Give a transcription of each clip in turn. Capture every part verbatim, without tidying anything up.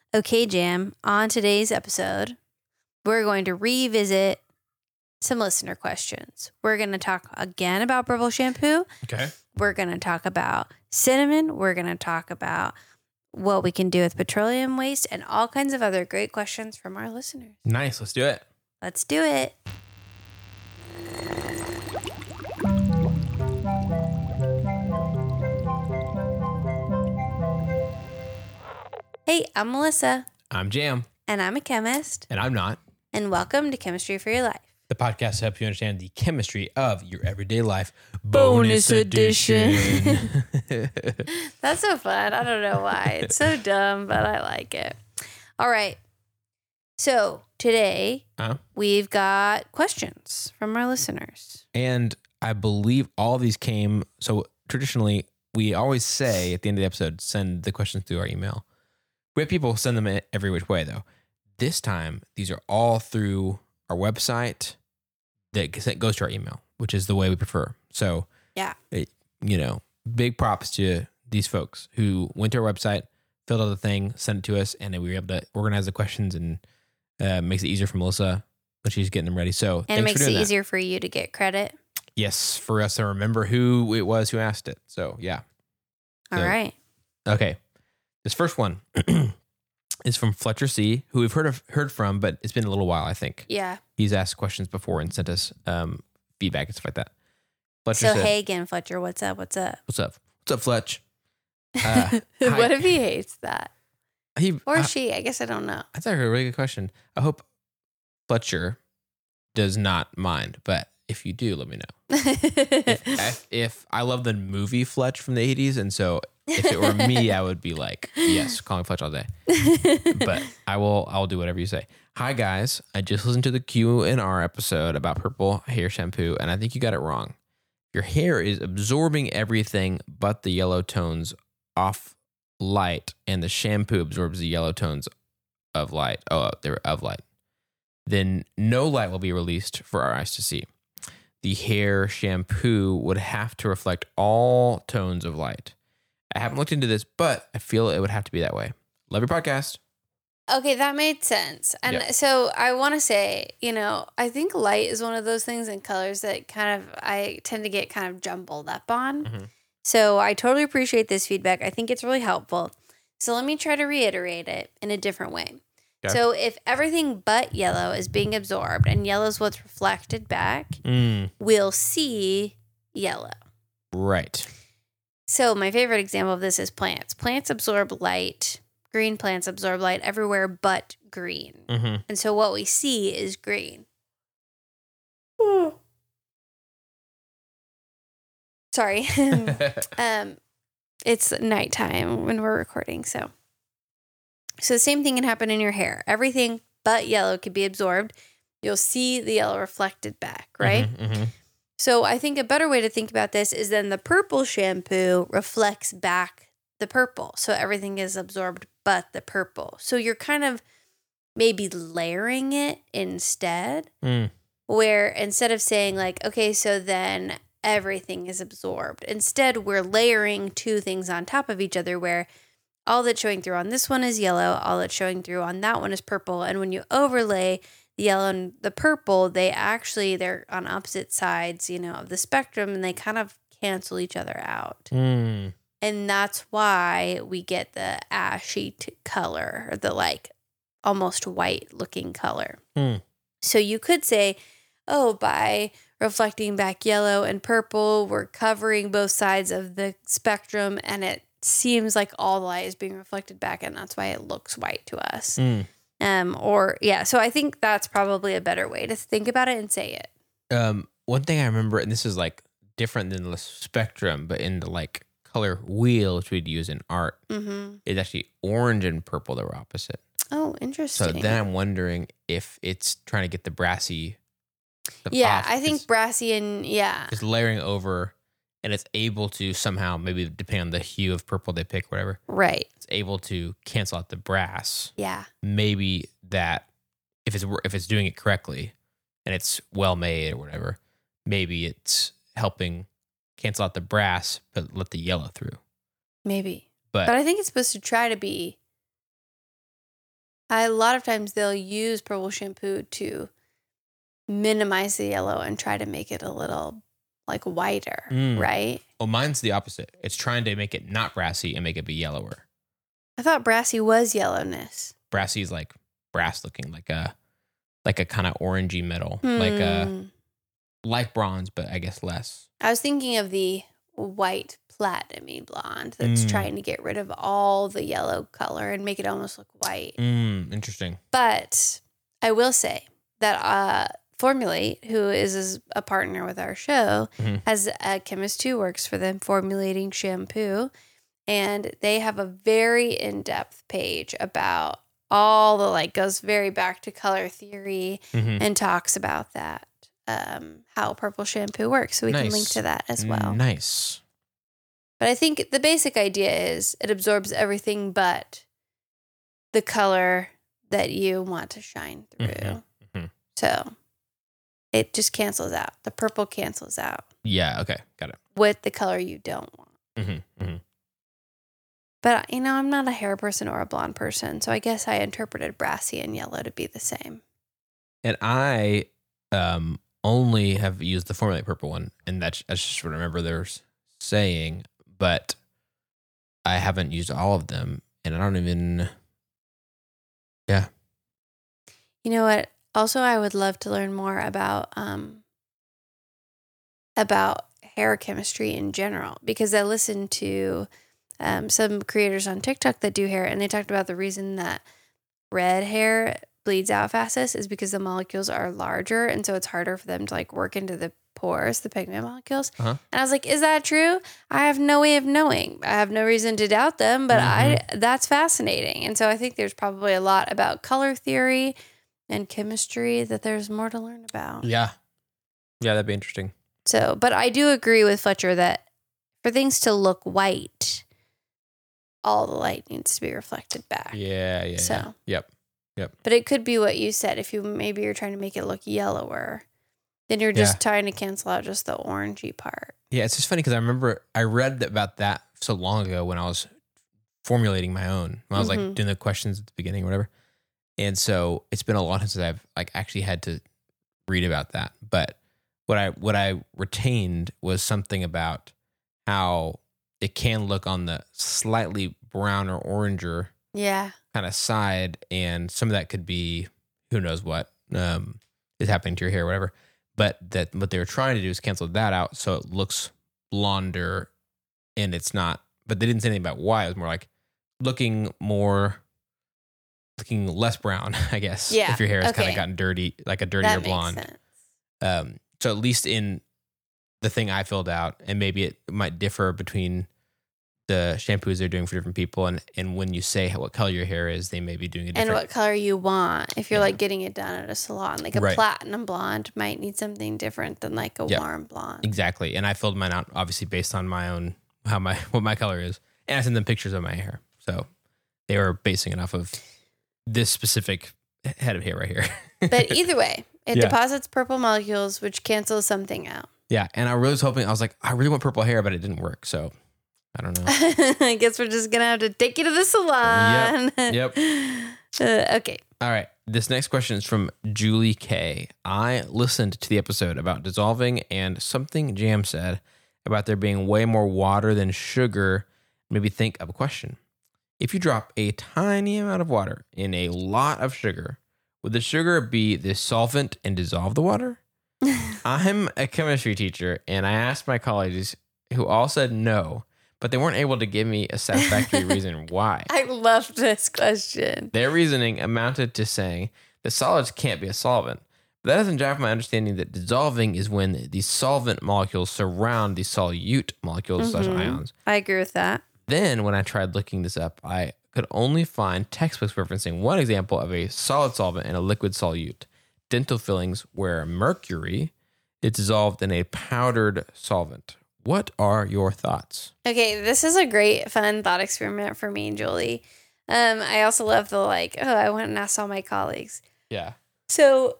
Okay, Jam, on today's episode, we're going to revisit some listener questions. We're going to talk again about purple shampoo. Okay. We're going to talk about cinnamon. We're going to talk about what we can do with petroleum waste and all kinds of other great questions from our listeners. Nice. Let's do it. Let's do it. Hey, I'm Melissa, I'm Jam. and I'm a chemist, And I'm not. and welcome to Chemistry for Your Life. The podcast to help you understand the chemistry of your everyday life. Bonus edition. That's so fun. I don't know why. It's so dumb, but I like it. All right. So today uh, we've got questions from our listeners. and I believe all these came. So traditionally, we always say at the end of the episode, send the questions through our email. We have people send them every which way, though. This time, these are all through our website that goes to our email, which is the way we prefer. So, Yeah. it, you know, big props to these folks who went to our website, filled out the thing, sent it to us, and then we were able to organize the questions and uh, makes it easier for Melissa when she's getting them ready. So, And it thanks makes for it doing that. easier for you to get credit. Yes, for us to remember who it was who asked it. So, yeah. All So- right. Okay. This first one is from Fletcher C., who we've heard of, heard from, but it's been a little while, I think. Yeah. He's asked questions before and sent us um, feedback and stuff like that. Fletcher So, said, hey again, Fletcher. What's up? What's up? what's up? What's up, Fletch? Uh, hi. What if he hates that? He, Or I, she? I guess I don't know. That's actually a really good question. I hope Fletcher does not mind, but if you do, let me know. If, if, if I love the movie Fletch from the eighties, and so if it were me, I would be like, yes, calling Fletch all day. But I will I'll do whatever you say. Hi guys, I just listened to the Q and R episode about purple hair shampoo, and I think you got it wrong. Your hair is absorbing everything but the yellow tones off light, and the shampoo absorbs the yellow tones of light. Oh, they're of light. Then no light will be released for our eyes to see. The hair shampoo would have to reflect all tones of light. I haven't looked into this, but I feel it would have to be that way. Love your podcast. Okay, that made sense. And Yeah. so I want to say, you know, I think light is one of those things in colors that kind of, I tend to get kind of jumbled up on. Mhm. So I totally appreciate this feedback. I think it's really helpful. So let me try to reiterate it in a different way. Okay. So if everything but yellow is being absorbed and yellow is what's reflected back, Mm, we'll see yellow. right. So my favorite example of this is plants. Plants absorb light. Green plants absorb light everywhere but green. Mm-hmm. And so what we see is green. Sorry. um, it's nighttime when we're recording. So, so the same thing can happen in your hair. Everything but yellow could be absorbed. You'll see the yellow reflected back, right? Mm-hmm, mm-hmm. So I think a better way to think about this is then the purple shampoo reflects back the purple. So everything is absorbed but the purple. So you're kind of maybe layering it instead, Mm. where instead of saying like, okay, so then everything is absorbed, instead we're layering two things on top of each other where all that's showing through on this one is yellow, all that's showing through on that one is purple. And when you overlay the yellow and the purple, they actually, they're on opposite sides, you know, of the spectrum, and they kind of cancel each other out. Mm. And that's why we get the ashy t- color, or the like almost white looking color. Mm. So you could say, oh, by reflecting back yellow and purple, we're covering both sides of the spectrum, and it seems like all the light is being reflected back, and that's why it looks white to us. Mm. Um, or yeah, so I think that's probably a better way to think about it and say it. Um, one thing I remember, and this is like different than the spectrum, but in the like color wheel, which we'd use in art, Mm-hmm. is actually orange and purple. They're opposite. Oh, So interesting. then I'm wondering if it's trying to get the brassy. stuff yeah, off. I think It's brassy and yeah, just layering over, and it's able to somehow, maybe depending on the hue of purple they pick, whatever, right. it's able to cancel out the brass. Yeah. Maybe that if it's if it's doing it correctly and it's well made or whatever, maybe it's helping cancel out the brass but let the yellow through. Maybe. But, But I think it's supposed to try to be I, a lot of times they'll use purple shampoo to minimize the yellow and try to make it a little like whiter, Mm. right? Well, mine's the opposite. It's trying to make it not brassy and make it be yellower. I thought brassy was yellowness. Brassy is like brass looking, like a like a kind of orangey metal, like a Hmm. like bronze, but I guess less. I was thinking of the white platinum blonde that's Mm. trying to get rid of all the yellow color and make it almost look white. Mm, interesting. But I will say that uh, Formulate, who is is a partner with our show, Mhm. has a chemist who works for them formulating shampoo. And they have a very in-depth page about all the, like, goes very back to color theory Mhm. and talks about that, um, how purple shampoo works. So we can link Nice. to that as well. Nice. But I think the basic idea is it absorbs everything but the color that you want to shine through. Mhm. Mhm. So it just cancels out. The purple cancels out Yeah. Okay. Got it. with the color you don't want. Mm-hmm. Mm-hmm. But, you know, I'm not a hair person or a blonde person, so I guess I interpreted brassy and yellow to be the same. And I um, only have used the Formulate purple one, and that's, that's just what I remember they're saying. But I haven't used all of them, and I don't even. Yeah. You know what? Also, I would love to learn more about um, about hair chemistry in general, because I listened to um, some creators on TikTok that do hair, and they talked about the reason that red hair bleeds out fastest is because the molecules are larger, and so it's harder for them to like work into the pores, the pigment molecules. Uh-huh. And I was like, is that true? I have no way of knowing. I have no reason to doubt them, but I that's fascinating. And so I think there's probably a lot about color theory and chemistry that there's more to learn about. Yeah. Yeah, that'd be interesting. So, but I do agree with Fletcher that for things to look white, all the light needs to be reflected back. Yeah, yeah. So, yeah. Yep. Yep. But it could be what you said. If you maybe you're trying to make it look yellower, then you're just Yeah. trying to cancel out just the orangey part. Yeah, it's just funny because I remember I read about that so long ago when I was formulating my own, when I was Mhm. like doing the questions at the beginning or whatever. And so it's been a long time since I've like actually had to read about that. But what I what I retained was something about how it can look on the slightly brown or oranger Yeah. kind of side, and some of that could be who knows what um, is happening to your hair or whatever. But that what they were trying to do is cancel that out so it looks blonder, and it's not. But they didn't say anything about why. It was more like looking more, looking less brown, I guess. Yeah, If your hair has kind okay. of gotten dirty, like a dirtier That makes blonde. sense. Um, so at least in the thing I filled out, and maybe it might differ between the shampoos they're doing for different people, and, and when you say what color your hair is, they may be doing a And different. what color you want. If you're Yeah. like getting it done at a salon, like a Right. platinum blonde might need something different than like a Yeah. warm blonde. Exactly, and I filled mine out obviously based on my own how my what my color is, and I sent them pictures of my hair, so they were basing it off of this specific head of hair right here. But either way, it Yeah. deposits purple molecules, which cancels something out. Yeah, and I really was hoping. I was like, I really want purple hair, but it didn't work. So I don't know. I guess we're just gonna have to take you to the salon. Yep. Uh, okay. All right. This next question is from Julie K. I listened to the episode about dissolving, and something Jam said about there being way more water than sugar made me think of a question. If you drop a tiny amount of water in a lot of sugar, would the sugar be the solvent and dissolve the water? I'm a chemistry teacher, and I asked my colleagues who all said no, but they weren't able to give me a satisfactory reason why. I love this question. Their reasoning amounted to saying that solids can't be a solvent. But that doesn't jive with my understanding that dissolving is when the solvent molecules surround the solute molecules slash Mhm. ions. I agree with that. Then, when I tried looking this up, I could only find textbooks referencing one example of a solid solvent and a liquid solute. Dental fillings where mercury is dissolved in a powdered solvent. What are your thoughts? Okay, this is a great fun thought experiment for me, Julie. Um, I also love the like, oh, I went and asked all my colleagues. Yeah. So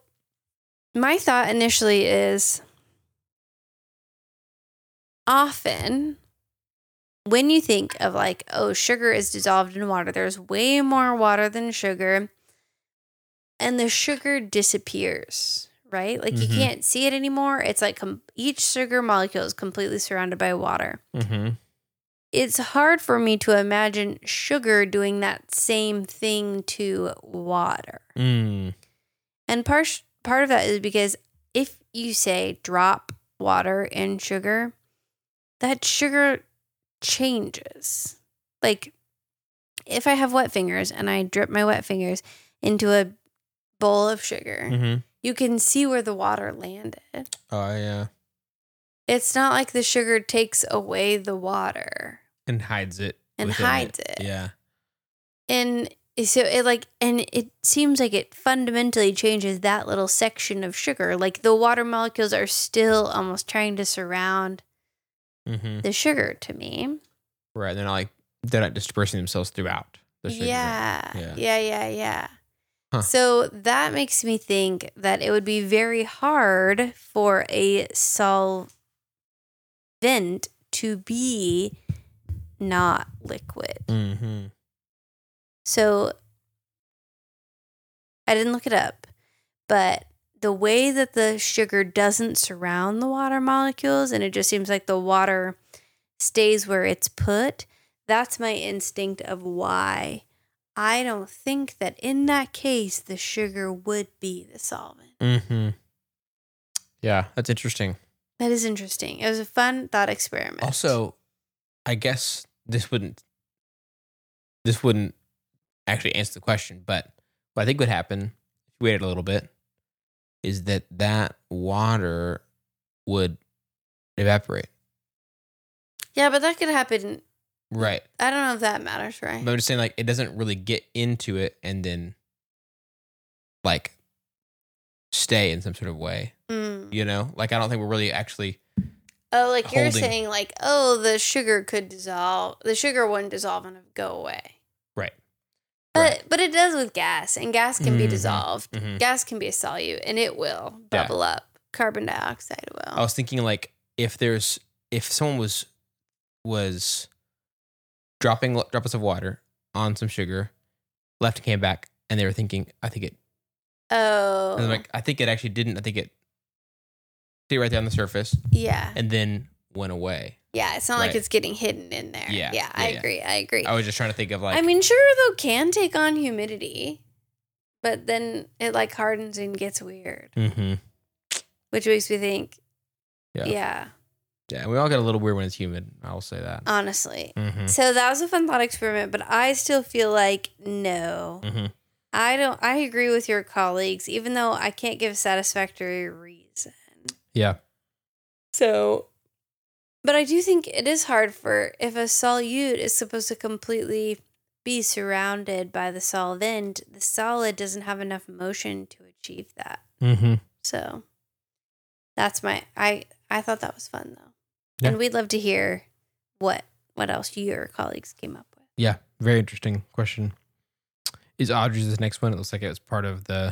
my thought initially is often when you think of like, oh, sugar is dissolved in water, there's way more water than sugar. and the sugar disappears, right? Like mm-hmm. you can't see it anymore. It's like com- each sugar molecule is completely surrounded by water. Mm-hmm. It's hard for me to imagine sugar doing that same thing to water. Mm. And part, part of that is because if you say drop water in sugar, that sugar changes. Like if I have wet fingers and I drip my wet fingers into a bowl of sugar, mm-hmm. you can see where the water landed. Oh, yeah. It's not like the sugar takes away the water. And hides it. And hides it. it. Yeah. And so it like, and it seems like it fundamentally changes that little section of sugar. Like the water molecules are still almost trying to surround mm-hmm. the sugar to me. Right. They're not like, they're not dispersing themselves throughout the sugar. Yeah. Yeah. Yeah. Yeah. Yeah. Huh. So that makes me think that it would be very hard for a solvent to be not liquid. Mm-hmm. So I didn't look it up, but the way that the sugar doesn't surround the water molecules and it just seems like the water stays where it's put, that's my instinct of why I don't think that in that case the sugar would be the solvent. Mm-hmm. Yeah, that's interesting. That is interesting. It was a fun thought experiment. Also, I guess this wouldn't this wouldn't actually answer the question, but what I think would happen if you waited a little bit is that that water would evaporate. Yeah, but that could happen. Right. I don't know if that matters, right? But I'm just saying, like, it doesn't really get into it and then, like, stay in some sort of way. Mm. You know? Like, I don't think we're really actually. Oh, like holding. You're saying, like, oh, the sugar could dissolve. The sugar wouldn't dissolve and go away. Right. But right. but it does with gas, and gas can mm-hmm. be dissolved. Mm-hmm. Gas can be a solute, and it will bubble yeah. up. Carbon dioxide will. I was thinking, like, if there's if someone was was dropping droplets of water on some sugar, left and came back, and they were thinking, I think it. Oh. And I'm like, I think it actually didn't. I think it stayed right there on the surface. Yeah. And then went away. Yeah, it's not right. like it's getting hidden in there. Yeah. Yeah, yeah I yeah. agree. I agree. I was just trying to think of like. I mean, sure, though, can take on humidity, but then it like hardens and gets weird. Mm-hmm. Which makes me think, yeah. Yeah. Yeah, we all get a little weird when it's humid. I will say that. Honestly. Mm-hmm. So that was a fun thought experiment, but I still feel like no. Mm-hmm. I don't. I agree with your colleagues, even though I can't give a satisfactory reason. Yeah. So, but I do think it is hard for if a solute is supposed to completely be surrounded by the solvent, the solid doesn't have enough motion to achieve that. Mm-hmm. So that's my. I I thought that was fun though. Yeah. And we'd love to hear what what else your colleagues came up with. Yeah, very interesting question. Is Audrey's this next one? It looks like it was part of the.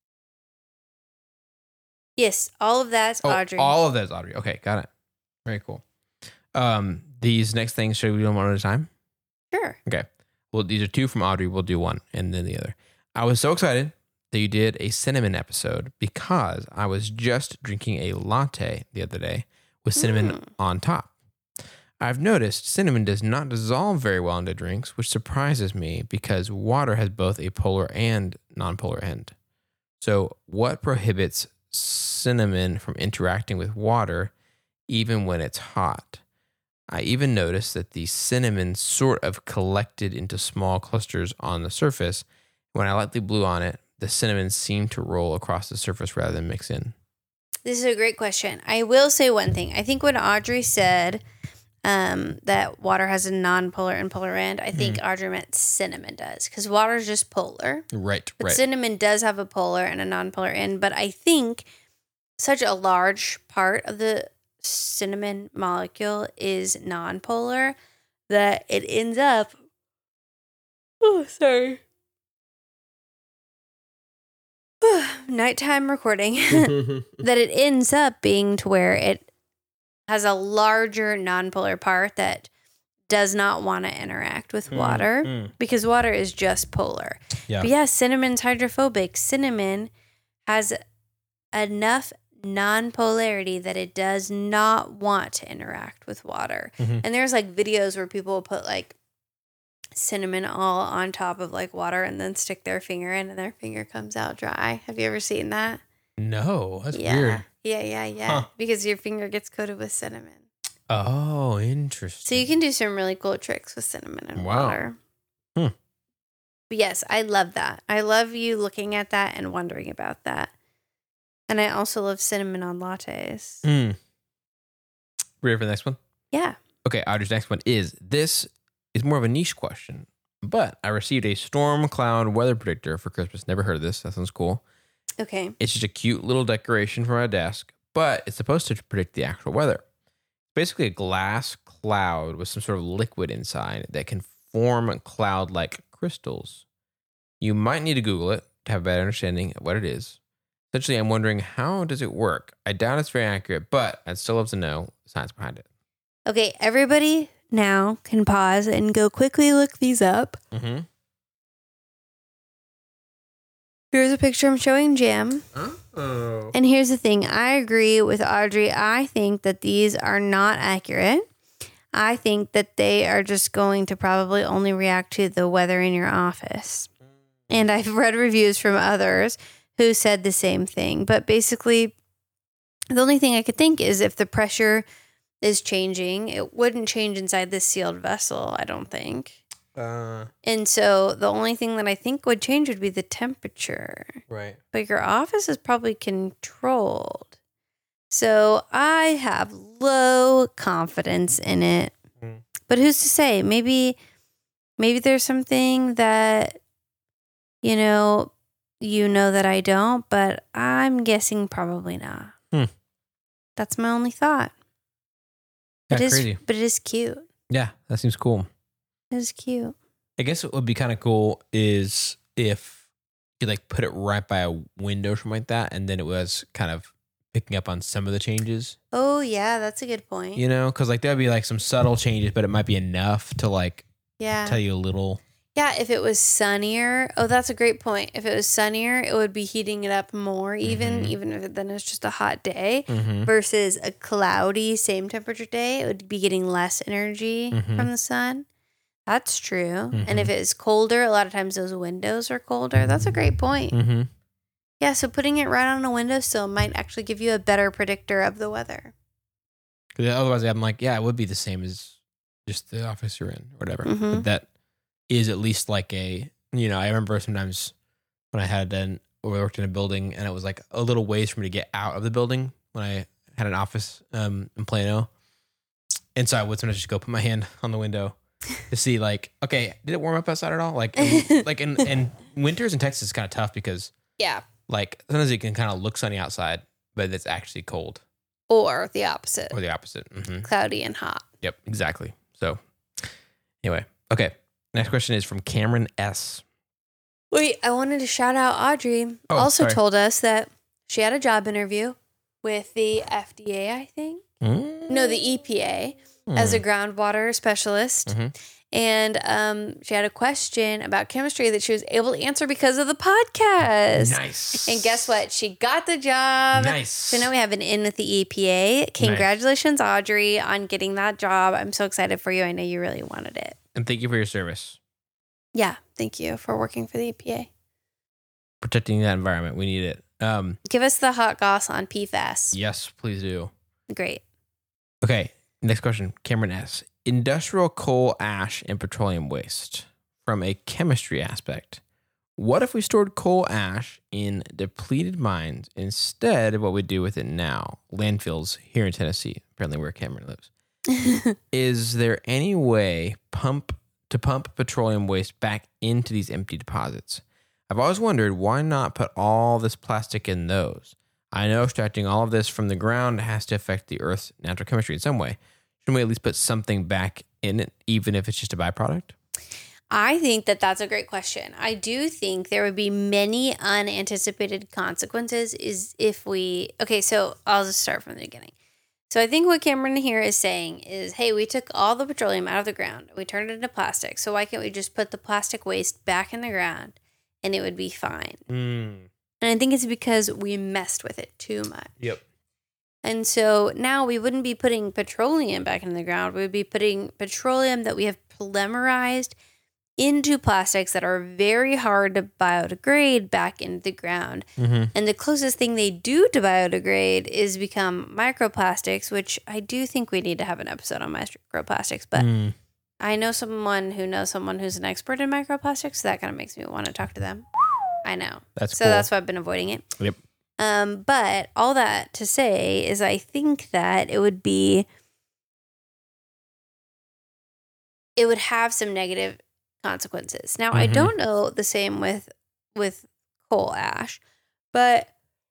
Yes, all of that's oh, Audrey. All of that's Audrey. Okay, got it. Very cool. Um, these next things, should we do them one at a time? Sure. Okay. Well, these are two from Audrey. We'll do one and then the other. I was so excited that you did a cinnamon episode because I was just drinking a latte the other day with cinnamon mm. on top. I've noticed cinnamon does not dissolve very well into drinks, which surprises me because water has both a polar and nonpolar end. So what prohibits cinnamon from interacting with water even when it's hot? I even noticed that the cinnamon sort of collected into small clusters on the surface. When I lightly blew on it, the cinnamon seemed to roll across the surface rather than mix in. This is a great question. I will say one thing. I think when Audrey said um, that water has a non-polar and polar end, I think mm. Audrey meant cinnamon does because water is just polar. Right, but right. Cinnamon does have a polar and a non-polar end, but I think such a large part of the cinnamon molecule is non-polar that it ends up. Oh, sorry. Nighttime recording. That it ends up being to where it has a larger non-polar part that does not want to interact with water mm, mm. because water is just polar. Yeah. But yeah, cinnamon's hydrophobic. Cinnamon has enough non-polarity that it does not want to interact with water. Mm-hmm. And there's like videos where people will put like cinnamon all on top of like water and then stick their finger in and their finger comes out dry. Have you ever seen that? No, that's yeah. weird. Yeah, yeah, yeah. Huh. Because your finger gets coated with cinnamon. Oh, interesting. So you can do some really cool tricks with cinnamon and Wow. water. Hmm. But yes, I love that. I love you looking at that and wondering about that. And I also love cinnamon on lattes. Mm. Ready for the next one? Yeah. Okay, Audrey's next one is, this is more of a niche question, but I received a storm cloud weather predictor for Christmas. Never heard of this. That sounds cool. Okay. It's just a cute little decoration for my desk, but it's supposed to predict the actual weather. Basically a glass cloud with some sort of liquid inside that can form cloud-like crystals. You might need to Google it to have a better understanding of what it is. Essentially, I'm wondering, how does it work? I doubt it's very accurate, but I'd still love to know the science behind it. Okay, everybody now can pause and go quickly look these up. Mm-hmm. Here's a picture I'm showing Jim. Oh. And here's the thing. I agree with Audrey. I think that these are not accurate. I think that they are just going to probably only react to the weather in your office. And I've read reviews from others who said the same thing. But basically, the only thing I could think is if the pressure is changing, it wouldn't change inside this sealed vessel, I don't think. Uh, And so the only thing that I think would change would be the temperature. right. But your office is probably controlled. So I have low confidence in it. Mm. But who's to say? Maybe maybe there's something that, you know, you know that I don't, but I'm guessing probably not. Hmm. That's my only thought. Yeah, it is, crazy. But it is cute. Yeah, that seems cool. It is cute. I guess what would be kind of cool is if you like put it right by a window or something like that, and then it was kind of picking up on some of the changes. Oh, yeah, that's a good point. You know, because like there'd be like some subtle changes, but it might be enough to like Yeah. tell you a little. Yeah, if it was sunnier. Oh, that's a great point. If it was sunnier, it would be heating it up more even, Mhm. even if it, then it's just a hot day. Mm-hmm. Versus a cloudy, same temperature day, it would be getting less energy Mhm. from the sun. That's true. Mhm. And if it is colder, a lot of times those windows are colder. That's a great point. Mm-hmm. Yeah, so putting it right on a windowsill might actually give you a better predictor of the weather. Because otherwise, I'm like, yeah, it would be the same as just the office you're in or whatever. Mhm. But that is at least like a, you know, I remember sometimes when I had an, or I worked in a building and it was like a little ways for me to get out of the building when I had an office um, in Plano. And so I would sometimes just go put my hand on the window to see like, okay, did it warm up outside at all? Like, in, like in, in winters in Texas is kind of tough because Yeah. like sometimes you can kind of look sunny outside, but it's actually cold Or the opposite. or the opposite. Mm-hmm. Cloudy and hot. Yep, exactly. So anyway, okay. Next question is from Cameron S. Wait, I wanted to shout out Audrey. Oh, also sorry. told us that she had a job interview with the F D A, I think. Mm. No, the E P A as a groundwater specialist. Mhm. And um, she had a question about chemistry that she was able to answer because of the podcast. Nice. And guess what? She got the job. Nice. So now we have an in with the E P A. Congratulations, Audrey, on getting that job. I'm so excited for you. I know you really wanted it. And thank you for your service. Yeah, thank you for working for the E P A. Protecting that environment. We need it. Um, Give us the hot goss on P FAS. yes, please do. Great. Okay. Next question. Cameron S. Industrial coal ash and petroleum waste. From a chemistry aspect, what if we stored coal ash in depleted mines instead of what we do with it now? Landfills here in Tennessee, apparently where Cameron lives. Is there any way pump to pump petroleum waste back into these empty deposits? I've always wondered, why not put all this plastic in those? I know extracting all of this from the ground has to affect the Earth's natural chemistry in some way. Shouldn't we at least put something back in it, even if it's just a byproduct? I think that that's a great question. I do think there would be many unanticipated consequences is if we, okay, so I'll just start from the beginning. So I think what Cameron here is saying is, hey, we took all the petroleum out of the ground. We turned it into plastic. So why can't we just put the plastic waste back in the ground and it would be fine. Mm. And I think it's because we messed with it too much. Yep. And so now we wouldn't be putting petroleum back in the ground. We would be putting petroleum that we have polymerized into plastics that are very hard to biodegrade back into the ground. Mm-hmm. And the closest thing they do to biodegrade is become microplastics, which I do think we need to have an episode on microplastics. But Mm. I know someone who knows someone who's an expert in microplastics, so that kind of makes me want to talk to them. I know. That's so cool. that's why I've been avoiding it. Yep. Um, but all that to say is I think that it would be, it would have some negative consequences. Now, Mm-hmm. I don't know the same with with coal ash, but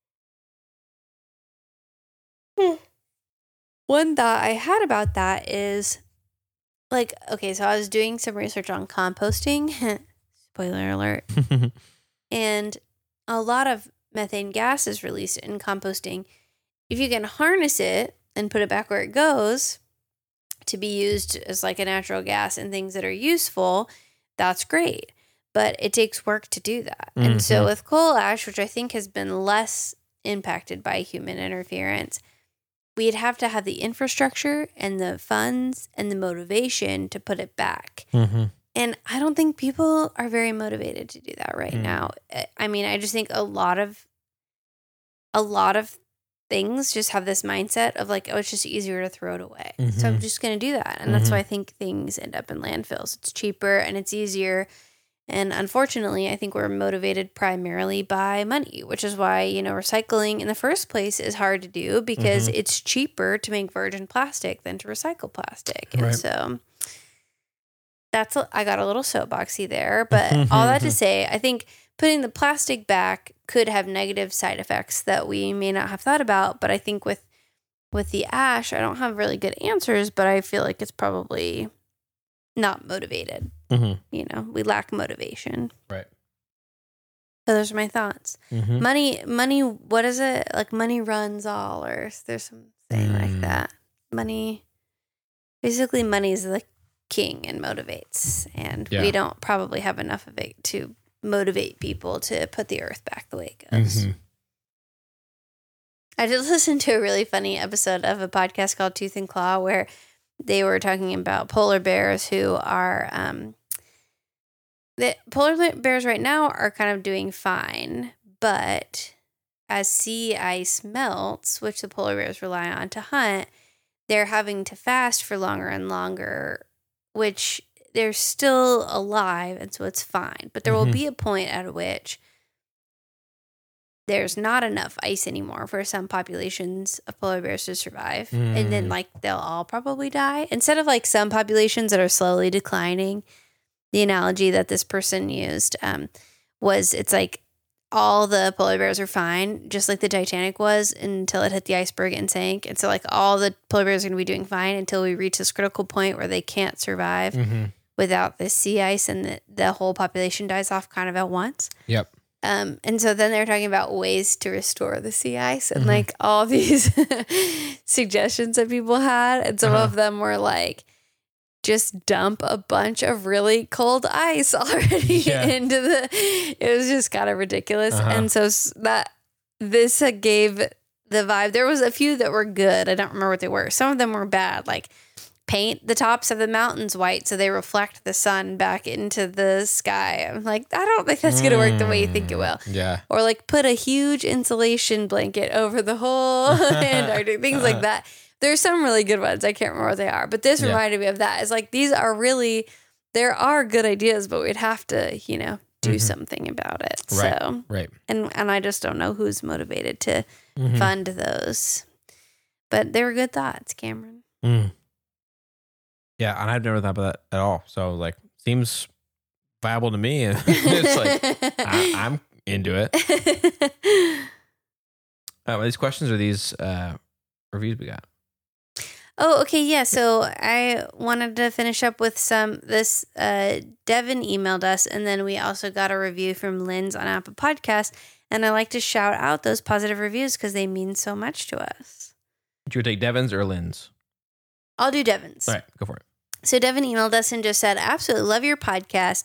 one thought I had about that is, like, okay, so I was doing some research on composting, spoiler alert, and a lot of methane gas is released in composting. If you can harness it and put it back where it goes to be used as like a natural gas and things that are useful, that's great. But it takes work to do that. Mm-hmm. And so with coal ash, which I think has been less impacted by human interference, we'd have to have the infrastructure and the funds and the motivation to put it back. Mm-hmm. And I don't think people are very motivated to do that right mm. now. I mean, I just think a lot of a lot of things just have this mindset of like, oh, it's just easier to throw it away. Mm-hmm. So I'm just going to do that. And mm-hmm. that's why I think things end up in landfills. It's cheaper and it's easier. And unfortunately, I think we're motivated primarily by money, which is why, you know, recycling in the first place is hard to do because mm-hmm. it's cheaper to make virgin plastic than to recycle plastic. Right. And so that's, a, I got a little soapboxy there, but all that to say, I think putting the plastic back could have negative side effects that we may not have thought about. But I think with, with the ash, I don't have really good answers, but I feel like it's probably not motivated. Mm-hmm. You know, we lack motivation. Right. So those are my thoughts. Mm-hmm. Money, money, what is it? Like money runs all, or there's some saying mm. like that. Money, basically money is the king and motivates. And yeah. we don't probably have enough of it to motivate people to put the earth back the way it goes. Mm-hmm. I did listen to a really funny episode of a podcast called Tooth and Claw where they were talking about polar bears who are, um, the polar bears right now are kind of doing fine, but as sea ice melts, which the polar bears rely on to hunt, they're having to fast for longer and longer, which they're still alive, and so it's fine. But there mm-hmm. will be a point at which there's not enough ice anymore for some populations of polar bears to survive. Mm. And then, like, they'll all probably die. Instead of, like, some populations that are slowly declining, the analogy that this person used um, was it's like all the polar bears are fine, just like the Titanic was, until it hit the iceberg and sank. And so, like, all the polar bears are going to be doing fine until we reach this critical point where they can't survive mm-hmm. without the sea ice, and the, the whole population dies off kind of at once. Yep. Um, and so then they're talking about ways to restore the sea ice and mm-hmm. like all these suggestions that people had. And some uh-huh. of them were like, just dump a bunch of really cold ice already yeah. into the, it was just kind of ridiculous. Uh-huh. And so that this gave the vibe. There was a few that were good. I don't remember what they were. Some of them were bad. Like, paint the tops of the mountains white so they reflect the sun back into the sky. I'm like, I don't think that's going to work the way you think it will. Yeah. Or like put a huge insulation blanket over the whole Antarctic, things like that. There's some really good ones. I can't remember what they are, but this yeah. reminded me of that. It's like, these are really, there are good ideas, but we'd have to, you know, do mm-hmm. something about it. Right. So, right. And, and I just don't know who's motivated to mm-hmm. fund those, but they were good thoughts, Cameron. Mm. Yeah, and I've never thought about that at all. So, like, seems viable to me. It's like, I, I'm into it. Uh, these questions are these uh, reviews we got. Oh, okay, yeah. So I wanted to finish up with some. This uh, Devin emailed us, and then we also got a review from Lynn's on Apple Podcast. And I like to shout out those positive reviews because they mean so much to us. Would you take Devin's or Lynn's? I'll do Devin's. All right, go for it. So Devin emailed us and just said, absolutely love your podcast.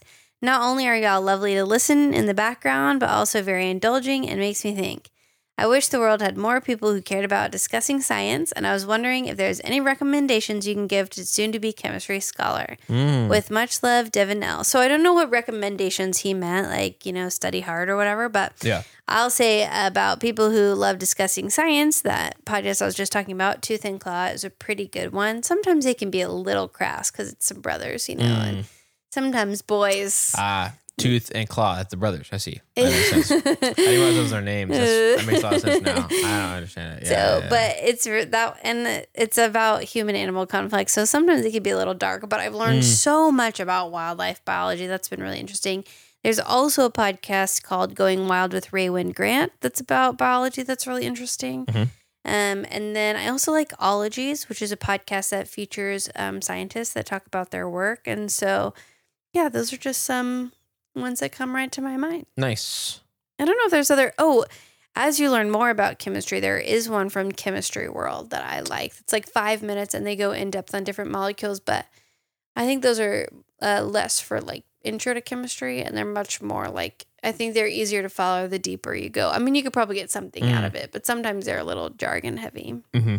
Not only are y'all lovely to listen in the background, but also very indulging and makes me think. I wish the world had more people who cared about discussing science, and I was wondering if there's any recommendations you can give to soon-to-be chemistry scholar. Mm. With much love, Devin L. So I don't know what recommendations he meant, like, you know, study hard or whatever, but Yeah. I'll say about people who love discussing science, that podcast I was just talking about, Tooth and Claw, is a pretty good one. Sometimes it can be a little crass because it's some brothers, you know, Mm. and sometimes boys. Ah, Tooth and Claw. That's the brothers. I see. That makes sense. I didn't realize those are their names. That's, that makes a lot of sense now. I don't understand it. Yeah, so, yeah, yeah. but it's re- that, and it's about human animal conflict. So sometimes it can be a little dark, but I've learned Mm. so much about wildlife biology. That's been really interesting. There's also a podcast called Going Wild with Raywin Grant that's about biology. That's really interesting. Mhm. Um, and then I also like Ologies, which is a podcast that features um, scientists that talk about their work. And so, yeah, those are just some ones that come right to my mind. Nice. I don't know if there's other. Oh, as you learn more about chemistry, there is one from Chemistry World that I like. It's like five minutes and they go in depth on different molecules, but I think those are uh, less for like intro to chemistry, and they're much more like, I think they're easier to follow the deeper you go. I mean, you could probably get something Mm. out of it, but sometimes they're a little jargon heavy. Mm-hmm.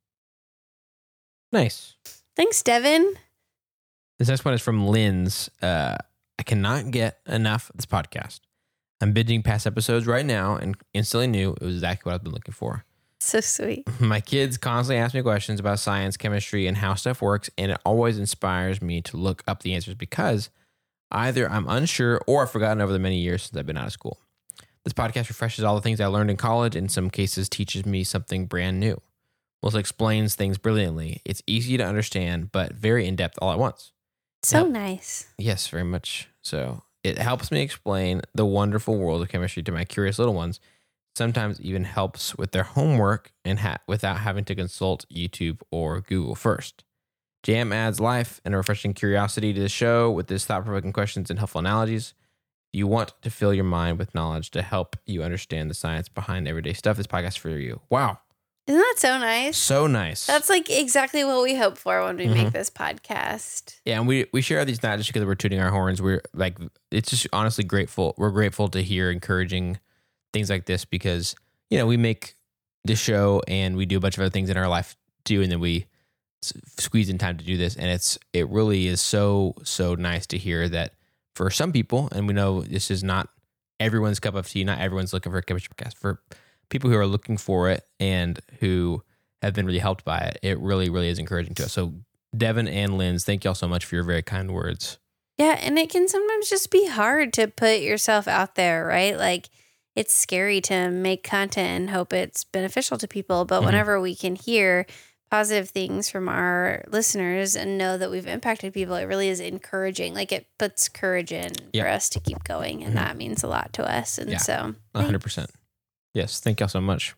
Nice. Thanks, Devin. This next one is from Lynn's. Uh, I cannot get enough of this podcast. I'm binging past episodes right now and instantly knew it was exactly what I've been looking for. So sweet. My kids constantly ask me questions about science, chemistry, and how stuff works, and it always inspires me to look up the answers because either I'm unsure or I've forgotten over the many years since I've been out of school. This podcast refreshes all the things I learned in college, and in some cases teaches me something brand new. Also explains things brilliantly. It's easy to understand, but very in-depth all at once. So Yep. nice. Yes, very much so. It helps me explain the wonderful world of chemistry to my curious little ones. Sometimes even helps with their homework and ha- without having to consult YouTube or Google first. Jam adds life and a refreshing curiosity to the show with his thought-provoking questions and helpful analogies. If you want to fill your mind with knowledge to help you understand the science behind everyday stuff, this podcast is for you. Wow. Isn't that so nice? So nice. That's like exactly what we hope for when we Mhm. make this podcast. Yeah, and we, we share these not just because we're tooting our horns. We're like, it's just honestly grateful. We're grateful to hear encouraging things like this because, you know, we make this show and we do a bunch of other things in our life too. And then we s- squeeze in time to do this. And it's, it really is so, so nice to hear that for some people, and we know this is not everyone's cup of tea, not everyone's looking for a chemistry podcast. For people who are looking for it and who have been really helped by it, it really, really is encouraging to us. So Devin and Linz, thank y'all so much for your very kind words. Yeah, and it can sometimes just be hard to put yourself out there, right? Like it's scary to make content and hope it's beneficial to people, but Mhm. whenever we can hear positive things from our listeners and know that we've impacted people, it really is encouraging. Like it puts courage in Yep. for us to keep going, and Mhm. that means a lot to us. And Yeah. so one hundred percent. Yes, thank y'all so much.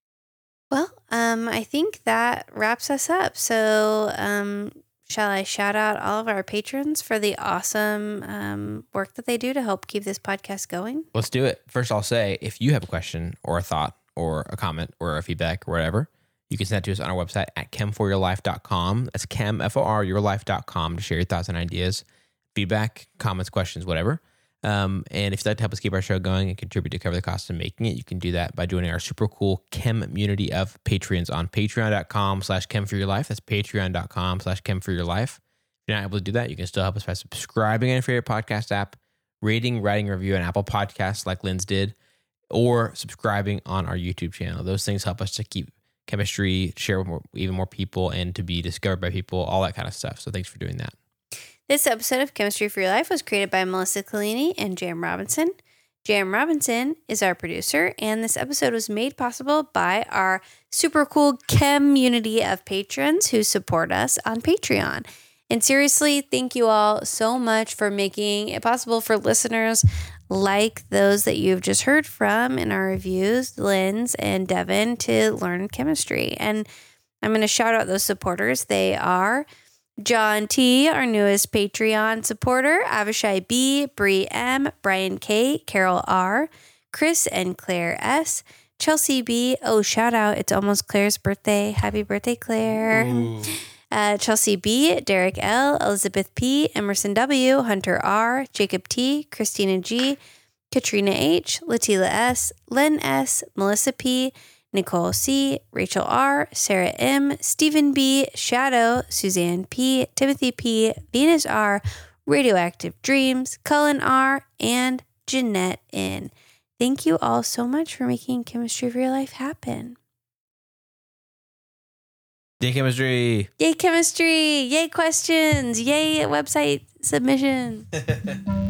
Well, um, I think that wraps us up. So, um, shall I shout out all of our patrons for the awesome um, work that they do to help keep this podcast going? Let's do it. First, I'll say if you have a question or a thought or a comment or a feedback or whatever, you can send it to us on our website at chem for your life dot com. That's chem, F O R, your life dot com to share your thoughts and ideas, feedback, comments, questions, whatever. Um, and if you'd like to help us keep our show going and contribute to cover the cost of making it, you can do that by joining our super cool Chem community of Patreons on patreon dot com slash chem for your life. That's patreon dot com slash chem for your life. If you're not able to do that, you can still help us by subscribing on your favorite podcast app, rating, writing a review on Apple Podcasts like Lynn's did, or subscribing on our YouTube channel. Those things help us to keep chemistry, share with more, even more people, and to be discovered by people, all that kind of stuff. So thanks for doing that. This episode of Chemistry for Your Life was created by Melissa Collini and Jam Robinson. Jam Robinson is our producer, and this episode was made possible by our super cool community of patrons who support us on Patreon. And seriously, thank you all so much for making it possible for listeners like those that you've just heard from in our reviews, Lynn's and Devin, to learn chemistry. And I'm going to shout out those supporters. They are John T., our newest Patreon supporter, Avishai B., Bree M., Brian K., Carol R., Chris and Claire S., Chelsea B. Oh, shout out. It's almost Claire's birthday. Happy birthday, Claire. Ooh. Uh, Chelsea B, Derek L, Elizabeth P, Emerson W, Hunter R, Jacob T, Christina G, Katrina H, Latila S, Len S, Melissa P, Nicole C, Rachel R, Sarah M, Stephen B, Shadow, Suzanne P, Timothy P, Venus R, Radioactive Dreams, Cullen R, and Jeanette N. Thank you all so much for making Chemistry of Your Life happen. Yay, chemistry. Yay, chemistry. Yay, questions. Yay, website submission.